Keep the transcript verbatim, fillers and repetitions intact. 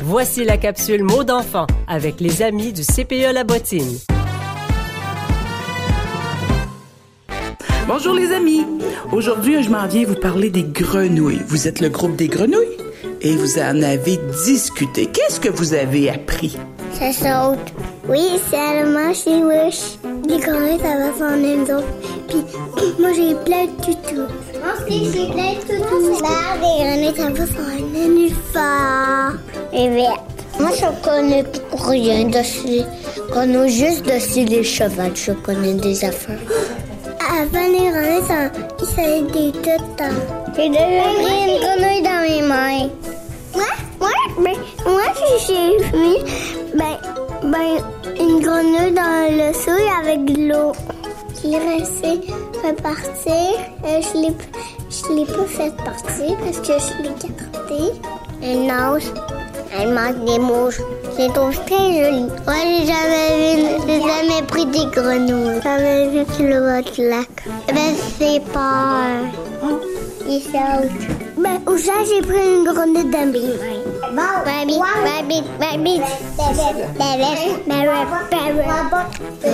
Voici la capsule mots d'enfant avec les amis du C P E La Bottine. Bonjour les amis! Aujourd'hui, je m'en viens vous parler des grenouilles. Vous êtes le groupe des grenouilles et vous en avez discuté. Qu'est-ce que vous avez appris? Ça saute. Oui, c'est elle mange les mouches. Les grenouilles, ça va s'en aller, nous autres. Puis, moi, j'ai plein de toutous. Moi aussi, j'ai plein de toutous. Là, les grenouilles, ça va s'en aller nulle part. Et verte. Moi, je connais rien dessus. Je connais juste dessus les chevaux. Je connais des affaires. Avant les grenouilles, ça, ça des toutous. J'ai déjà pris une grenouille dans mes mains. Moi, moi, ben, moi, j'ai vu, ben, ben, une grenouille dans le souille avec de l'eau. Je l'ai laissé faire partir. Euh, je l'ai, je l'ai pas fait partir parce que je l'ai gardée. Elle nage. Elle mange des mouches. Je les trouve très jolies. Ouais, j'ai jamais vu, j'ai jamais pris des grenouilles. J'ai jamais vu sur le votre lac. Ben, c'est peur. Il saute. Ben, au chat, j'ai pris une grenouille dans mes mains. Rabbit, rabbit, rabbit. Rabbit, rabbit, rabbit.